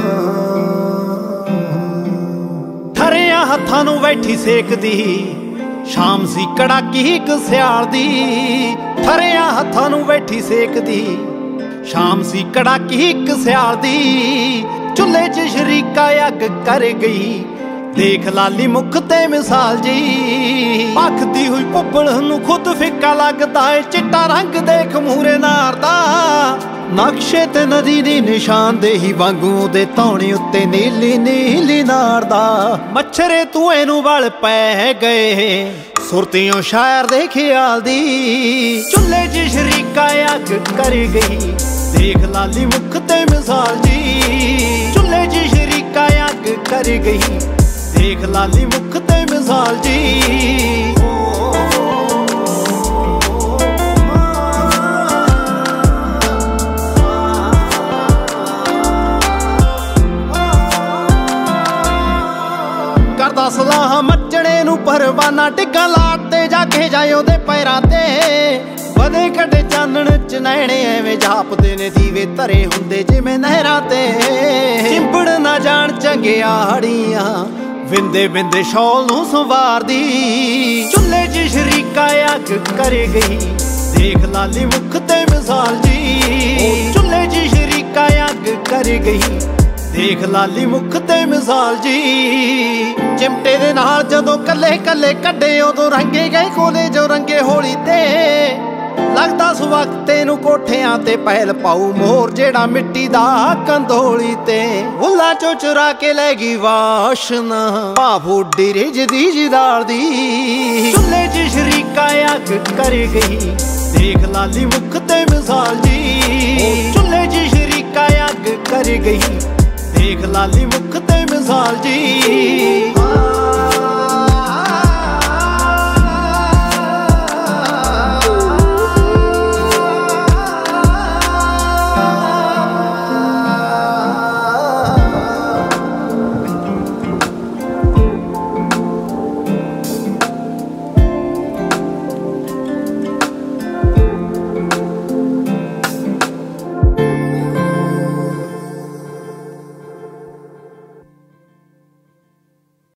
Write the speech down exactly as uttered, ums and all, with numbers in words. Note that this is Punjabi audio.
ਠਰਿਆਂ ਹੱਥਾਂ ਨੂੰ ਬੈਠੀ ਸੇਕਦੀ ਸ਼ਾਮ ਸੀ ਕੜਾਕੀ ਇੱਕ ਸਿਆਲ ਦੀ। ਠਰਿਆਂ ਹੱਥਾਂ ਨੂੰ ਬੈਠੀ ਸੇਕਦੀ ਸ਼ਾਮ ਸੀ ਕੜਾਕੀ ਇੱਕ ਸਿਆਲ ਦੀ। ਚੁੱਲ੍ਹੇ 'ਚ ਸ਼ਰੀਕਾ ਅੱਗ ਕਰ ਗਈ ਦੇਖ ਲਾਲੀ ਮੁਖ ਤੇ ਮਿਸਾਲ ਜੀ। ਭਖਦੀ ਹੋਈ ਭੁੱਬਲ ਨੂੰ ਖੁਦ ਫਿੱਕਾ ਲੱਗਦਾ ਏ ਚਿੱਟਾ ਰੰਗ ਦੇਖ ਮੂਹਰੇ ਨਾਰ ਦਾ। ਨਕਸ਼ੇ ਤੇ ਨਦੀ ਦੀ ਨਿਸ਼ਾਨਦੇਹੀ ਵਾਂਗੂ ਉਹਦੇ ਧੌਣੇ ਉੱਤੇ ਨੀਲੀ ਨੀਲੀ ਨਾਰ ਦਾ। ਮੱਛਰੇ ਧੂਏ ਨੂੰ ਵਲ ਪੈ ਗਏ ਸੁਰਤੀਓਂ ਸ਼ਾਇਰ ਦੇ ਖਿਆਲ ਦੀ। ਚੁੱਲ੍ਹੇ 'ਚ ਸ਼ਰੀਕਾ ਅੱਗ ਕਰ ਗਈ ਦੇਖ ਲਾਲੀ ਮੁਖ ਤੇ ਮਿਸਾਲ ਜੀ। ਚੁੱਲ੍ਹੇ 'ਚ ਸ਼ਰੀਕਾ ਅੱਗ ਕਰ ਗਈ ਦੇਖ ਲਾਲੀ ਮੁਖ ਤੇ ਮਿਸਾਲ ਜੀ। ਕਰਦਾ ਸਲਾਹ ਮੱਚਣੇ ਨੂੰ ਪਰਵਾਨਾ ਡਿੱਗਾ ਲਾਟ ਤੇ ਜਾ ਕੇ ਜਾਏ ਉਹਦੇ ਪੈਰਾਂ ਤੇ। ਵਧੇ ਕੱਢੇ ਚਾਨਣ ਚ ਨੈਣੇ ਐਵੇਂ ਜਾਪਦੇ ਨੇ ਦੀਵੇ ਧਰੇ ਹੁੰਦੇ ਜਿਵੇਂ ਨਹਿਰਾਂ ਤੇ। ਚਿੰਬੜ ਨਾ ਜਾਣ ਚੰਗਿਆੜੀਆਂ ਵਿੰਦੇ ਵਿੰਦੇ ਸ਼ੌਲ ਨੂੰ ਸੰਵਾਰਦੀ। ਚੁੱਲ੍ਹੇ 'ਚ ਸ਼ਰੀਕਾ ਅੱਗ ਕਰ ਗਈ ਦੇਖ ਲਾਲੀ ਮੁਖ ਤੇ ਮਿਸਾਲ ਜੀ। ਚੁੱਲ੍ਹੇ 'ਚ ਸ਼ਰੀਕਾ ਅੱਗ ਕਰ ਗਈ ਦੇਖ ਲਾਲੀ ਮੁਖ ਤੇ ਮਿਸਾਲ ਜੀ। ਚਿਮਟੇ ਦੇ ਨਾਲ ਜਦੋਂ ਕੱਲੇ ਕੱਲੇ ਕੱਢੇ ਉਦੋਂ ਰੰਗੇ ਗਏ ਕੋਲੇ ਜੋ ਰੰਗੇ ਹੋਲੀ ਤੇ। ਲੱਗਦਾ ਸੁਵਕਤੇ ਨੂੰ ਕੋਠਿਆਂ ਤੇ ਪਹਿਲ ਪਾਊ ਮੋਰ ਜਿਹੜਾ ਮਿੱਟੀ ਦਾ ਕੰਧੋਲੀ ਤੇ। ਫੁੱਲਾਂ ਚੋਂ ਚੁਰਾ ਕੇ ਲੈ ਗਈ ਵਾਸ਼ਨਾ ਭਾਵ ਉੱਡੀ ਰਿਜਦੀ ਜਿਦਾਰ ਦੀ। ਚੁੱਲ੍ਹੇ 'ਚ ਸ਼ਰੀਕਾ ਅੱਗ ਕਰ ਗਈ ਦੇਖ ਲਾਲੀ ਮੁਖ ਤੇ ਮਿਸਾਲ ਜੀ।